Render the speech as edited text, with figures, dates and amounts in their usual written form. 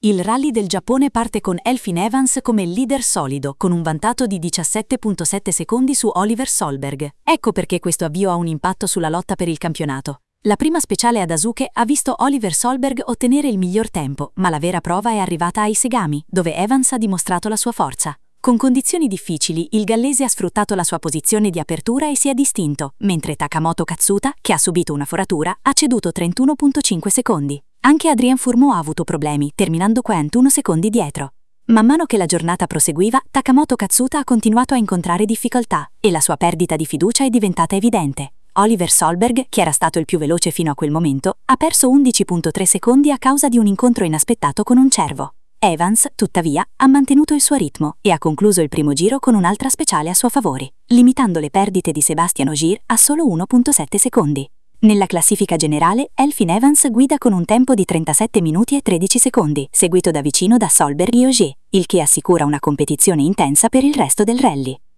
Il rally del Giappone parte con Elfyn Evans come leader solido, con un vantaggio di 17,7 secondi su Oliver Solberg. Ecco perché questo avvio ha un impatto sulla lotta per il campionato. La prima speciale ad Asuke ha visto Oliver Solberg ottenere il miglior tempo, ma la vera prova è arrivata ai Segami, dove Evans ha dimostrato la sua forza. Con condizioni difficili, il gallese ha sfruttato la sua posizione di apertura e si è distinto, mentre Takamoto Katsuta, che ha subito una foratura, ha ceduto 31,5 secondi. Anche Adrien Fourmaux ha avuto problemi, terminando 41 secondi dietro. Man mano che la giornata proseguiva, Takamoto Katsuta ha continuato a incontrare difficoltà e la sua perdita di fiducia è diventata evidente. Oliver Solberg, che era stato il più veloce fino a quel momento, ha perso 11,3 secondi a causa di un incontro inaspettato con un cervo. Evans, tuttavia, ha mantenuto il suo ritmo e ha concluso il primo giro con un'altra speciale a suo favore, limitando le perdite di Sébastien Ogier a solo 1,7 secondi. Nella classifica generale, Elfyn Evans guida con un tempo di 37 minuti e 13 secondi, seguito da vicino da Solberg e Ogier, il che assicura una competizione intensa per il resto del rally.